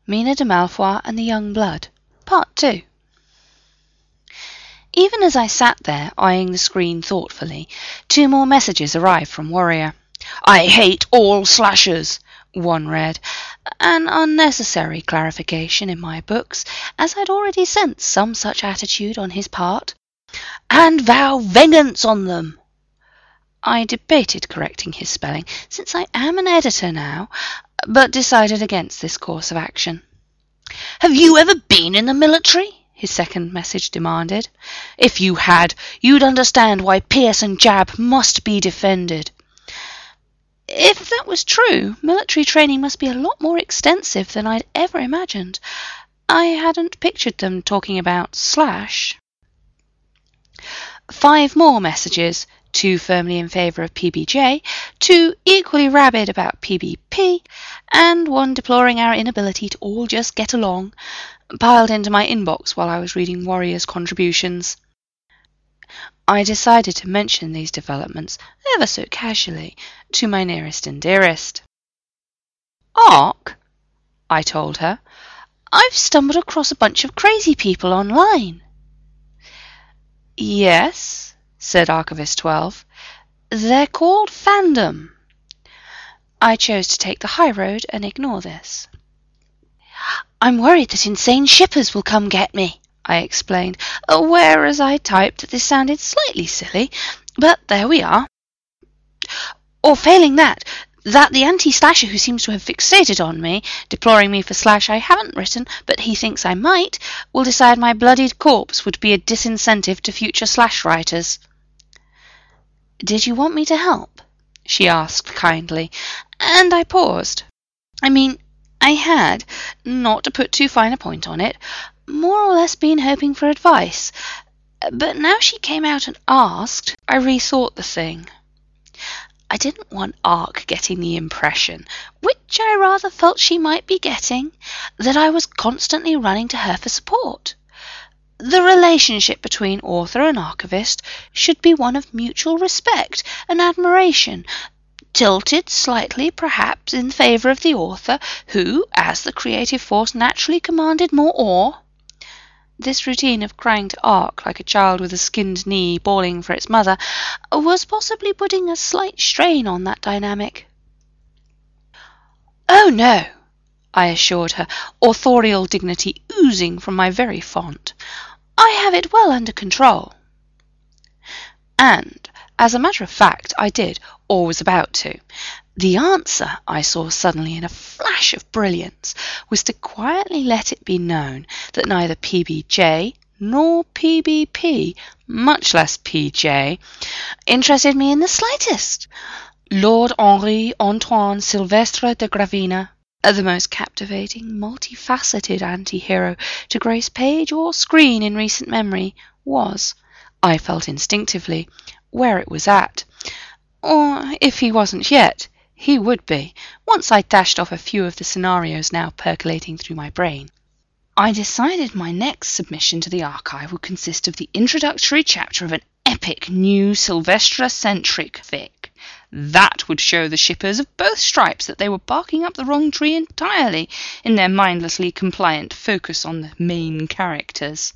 Mina de Malfoy and the Young Blood, Part 2. Even as I sat there, eyeing the screen thoughtfully, 2 more messages arrived from Warrior. "I hate all slashers," one read, an unnecessary clarification in my books, as I'd already sensed some such attitude on his part. "And vow vengeance on them." I debated correcting his spelling, since I am an editor now, but decided against this course of action. "Have you ever been in the military?" his second message demanded. "If you had, you'd understand why Pierce and Jab must be defended." If that was true, military training must be a lot more extensive than I'd ever imagined. I hadn't pictured them talking about Slash. 5 more messages, 2 firmly in favour of PBJ, 2 equally rabid about PBP, and 1 deploring our inability to all just get along, piled into my inbox while I was reading Warrior's contributions. I decided to mention these developments, ever so casually, to my nearest and dearest. "Ark," I told her, "I've stumbled across a bunch of crazy people online." "Yes," said Archivist 12. "They're called Fandom." I chose to take the high road and ignore this. "I'm worried that insane shippers will come get me," I explained, aware as I typed this sounded slightly silly, but there we are. "Or failing that the anti-slasher who seems to have fixated on me, deploring me for slash I haven't written, but he thinks I might, will decide my bloodied corpse would be a disincentive to future slash writers." "Did you want me to help?" she asked kindly, and I paused. I had, not to put too fine a point on it, more or less been hoping for advice, but now she came out and asked, I rethought the thing. I didn't want Ark getting the impression, which I rather felt she might be getting, that I was constantly running to her for support. The relationship between author and archivist should be one of mutual respect and admiration, tilted slightly perhaps in favour of the author, who, as the creative force, naturally commanded more awe. This routine of crying to Ark like a child with a skinned knee bawling for its mother was possibly putting a slight strain on that dynamic. "Oh no," I assured her, authorial dignity oozing from my very font. "I have it well under control." And, as a matter of fact, I did, or was about to. The answer, I saw suddenly in a flash of brilliance, was to quietly let it be known that neither PBJ nor PBP, much less PJ, interested me in the slightest. Lord Henri Antoine Sylvestre de Gravina, the most captivating, multifaceted anti-hero to grace page or screen in recent memory, was, I felt instinctively, where it was at. Or, if he wasn't yet, he would be, once I dashed off a few of the scenarios now percolating through my brain. I decided my next submission to the archive would consist of the introductory chapter of an epic new Sylvestre-centric fic. That would show the shippers of both stripes that they were barking up the wrong tree entirely in their mindlessly compliant focus on the main characters.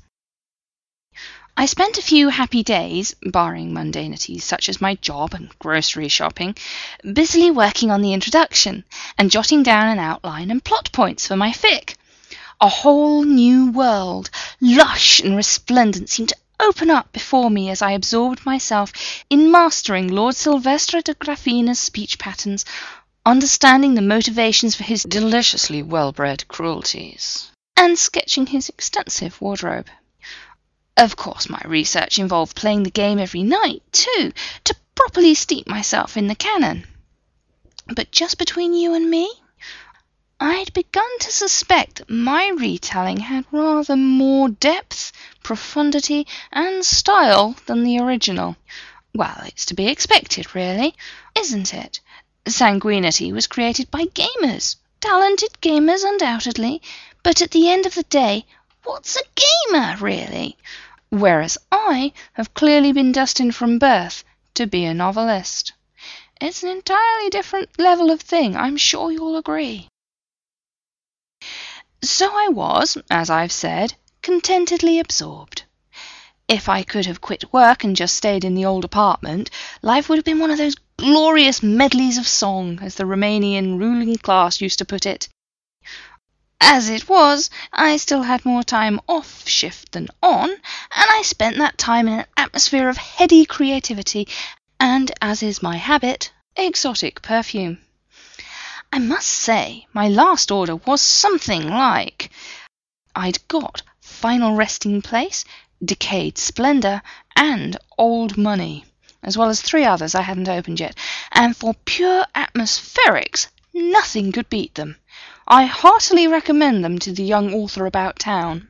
I spent a few happy days, barring mundanities such as my job and grocery shopping, busily working on the introduction and jotting down an outline and plot points for my fic. A whole new world, lush and resplendent, seemed to open up before me as I absorbed myself in mastering Lord Sylvestre de Gravina's speech patterns, understanding the motivations for his deliciously well-bred cruelties, and sketching his extensive wardrobe. Of course, my research involved playing the game every night, too, to properly steep myself in the canon. But just between you and me, I'd begun to suspect that my retelling had rather more depth, profundity, and style than the original. Well, it's to be expected, really, isn't it? Sanguinity was created by gamers, talented gamers undoubtedly, but at the end of the day, what's a gamer, really? Whereas I have clearly been destined from birth to be a novelist. It's an entirely different level of thing, I'm sure you'll agree. So I was, as I've said, contentedly absorbed. If I could have quit work and just stayed in the old apartment, life would have been one of those glorious medleys of song, as the Romanian ruling class used to put it. As it was, I still had more time off shift than on, and I spent that time in an atmosphere of heady creativity and, as is my habit, exotic perfume. I must say, my last order was something like. I'd got Final Resting Place, Decayed Splendour, and Old Money, as well as 3 others I hadn't opened yet, and for pure atmospherics, nothing could beat them. I heartily recommend them to the young author about town.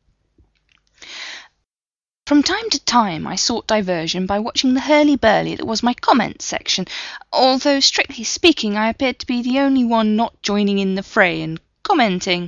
From time to time I sought diversion by watching the hurly-burly that was my comments section, although strictly speaking I appeared to be the only one not joining in the fray and commenting.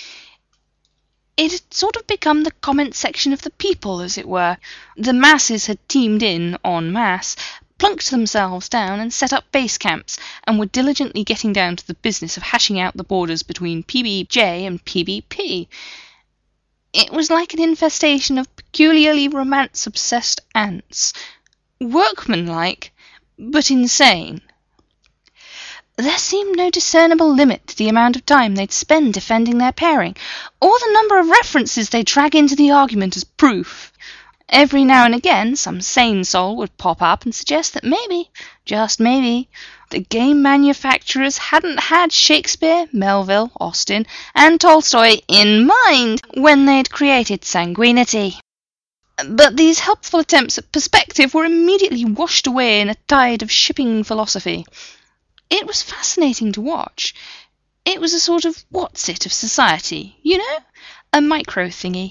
It had sort of become the comment section of the people, as it were. The masses had teamed in en masse, plunked themselves down and set up base camps, and were diligently getting down to the business of hashing out the borders between PBJ and PBP. It was like an infestation of peculiarly romance-obsessed ants. Workmanlike, but insane. There seemed no discernible limit to the amount of time they'd spend defending their pairing, or the number of references they'd drag into the argument as proof. Every now and again some sane soul would pop up and suggest that maybe, just maybe, the game manufacturers hadn't had Shakespeare, Melville, Austen, and Tolstoy in mind when they'd created Sanguinity. But these helpful attempts at perspective were immediately washed away in a tide of shipping philosophy. It was fascinating to watch. It was a sort of what's-it of society, you know? A micro thingy.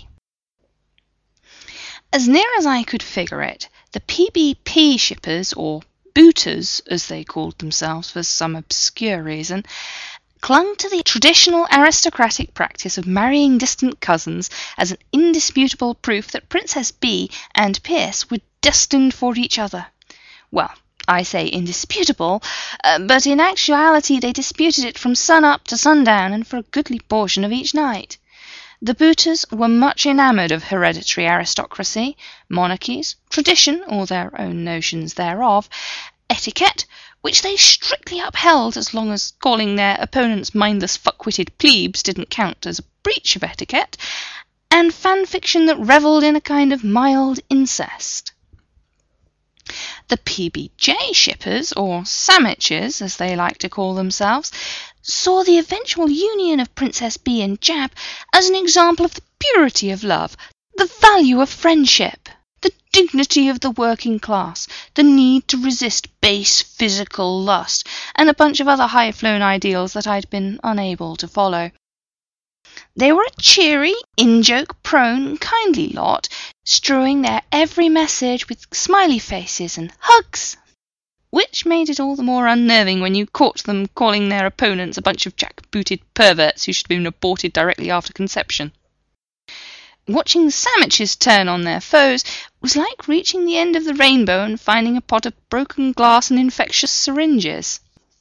As near as I could figure it, the PBP shippers, or booters as they called themselves for some obscure reason, clung to the traditional aristocratic practice of marrying distant cousins as an indisputable proof that Princess B and Pierce were destined for each other. Well, I say indisputable, but in actuality they disputed it from sun-up to sundown and for a goodly portion of each night. The booters were much enamoured of hereditary aristocracy, monarchies, tradition, or their own notions thereof, etiquette, which they strictly upheld as long as calling their opponents mindless fuck-witted plebes didn't count as a breach of etiquette, and fan-fiction that revelled in a kind of mild incest. The PBJ shippers, or sandwiches as they like to call themselves, saw the eventual union of Princess B and Jab as an example of the purity of love, the value of friendship, the dignity of the working class, the need to resist base physical lust, and a bunch of other high-flown ideals that I'd been unable to follow. They were a cheery, in-joke-prone, kindly lot, strewing their every message with smiley faces and hugs, which made it all the more unnerving when you caught them calling their opponents a bunch of jack-booted perverts who should have been aborted directly after conception. Watching the sandwiches turn on their foes was like reaching the end of the rainbow and finding a pot of broken glass and infectious syringes.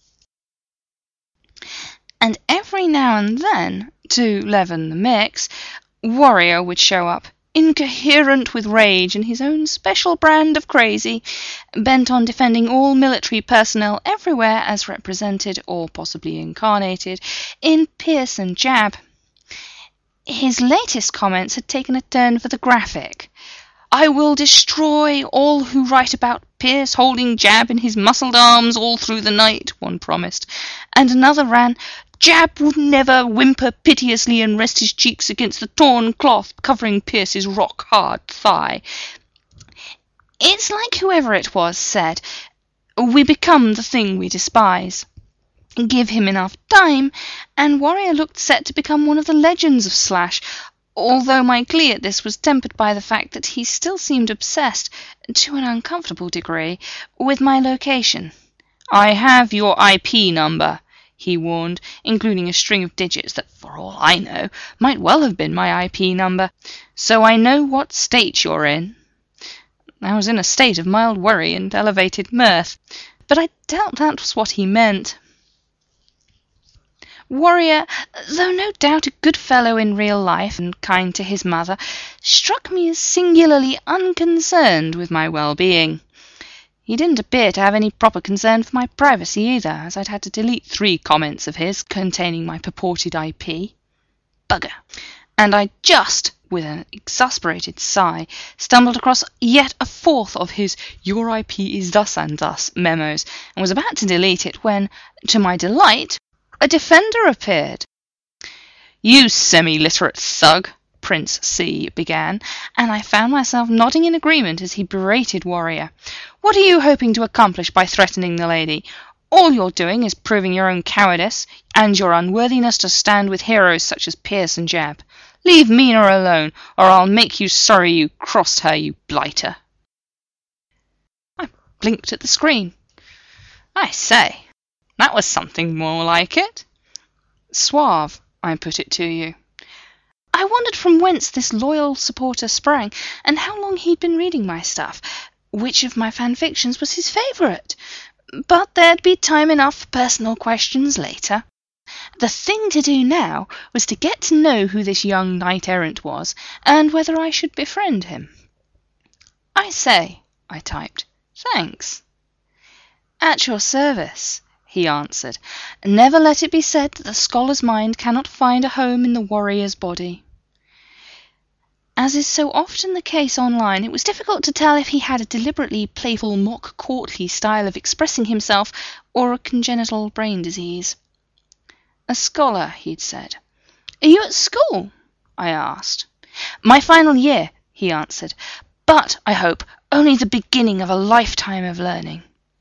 And every now and then, to leaven the mix, Warrior would show up, incoherent with rage and his own special brand of crazy, bent on defending all military personnel everywhere as represented, or possibly incarnated, in Pierce and Jab. His latest comments had taken a turn for the graphic. "I will destroy all who write about Pierce holding Jab in his muscled arms all through the night," one promised, and another ran, "Jab would never whimper piteously and rest his cheeks against the torn cloth covering Pierce's rock-hard thigh." It's like whoever it was said, "We become the thing we despise." Give him enough time, and Warrior looked set to become one of the legends of Slash, although my glee at this was tempered by the fact that he still seemed obsessed, to an uncomfortable degree, with my location. "I have your IP number," he warned, including a string of digits that, for all I know, might well have been my IP number, "so I know what state you're in." I was in a state of mild worry and elevated mirth, but I doubt that was what he meant. Warrior, though no doubt a good fellow in real life and kind to his mother, struck me as singularly unconcerned with my well-being. He didn't appear to have any proper concern for my privacy either, as I'd had to delete 3 comments of his containing my purported IP. Bugger. And I just, with an exasperated sigh, stumbled across yet a 4th of his "Your IP is thus and thus" memos, and was about to delete it when, to my delight, a defender appeared. "You semi-literate thug," Prince C began, and I found myself nodding in agreement as he berated Warrior. "What are you hoping to accomplish by threatening the lady? All you're doing is proving your own cowardice, and your unworthiness to stand with heroes such as Pierce and Jebb. Leave Mina alone, or I'll make you sorry you crossed her, you blighter." I blinked at the screen. I say, that was something more like it. Suave, I put it to you. I wondered from whence this loyal supporter sprang, and how long he'd been reading my stuff, which of my fanfictions was his favourite. But there'd be time enough for personal questions later. The thing to do now was to get to know who this young knight-errant was, and whether I should befriend him. "I say," I typed. "Thanks." "At your service," he answered. "Never let it be said that the scholar's mind cannot find a home in the warrior's body." As is so often the case online, it was difficult to tell if he had a deliberately playful, mock-courtly style of expressing himself, or a congenital brain disease. "A scholar," he'd said. "Are you at school?" I asked. "My final year," he answered, "but, I hope, only the beginning of a lifetime of learning.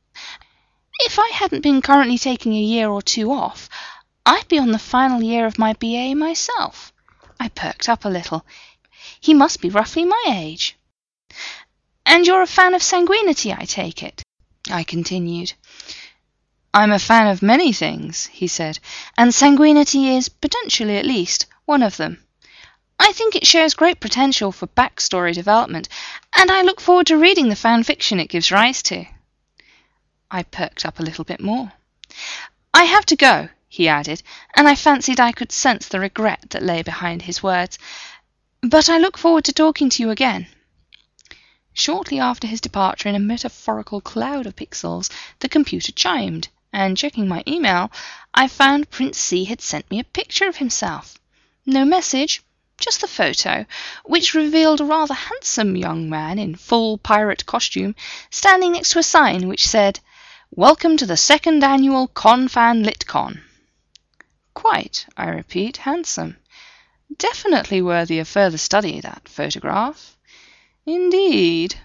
If I hadn't been currently taking a year or 2 off, I'd be on the final year of my BA myself." I perked up a little. He must be roughly my age. "And you're a fan of sanguinity, I take it?" I continued. "I'm a fan of many things," he said, "and sanguinity is, potentially at least, one of them. I think it shows great potential for backstory development, and I look forward to reading the fan fiction it gives rise to." I perked up a little bit more. "I have to go," he added, and I fancied I could sense the regret that lay behind his words. "But I look forward to talking to you again." Shortly after his departure, in a metaphorical cloud of pixels, the computer chimed, and checking my email, I found Prince C had sent me a picture of himself. No message, just the photo, which revealed a rather handsome young man in full pirate costume, standing next to a sign which said, "Welcome to the 2nd annual ConFan LitCon." Quite, I repeat, handsome. Definitely worthy of further study, that photograph. Indeed.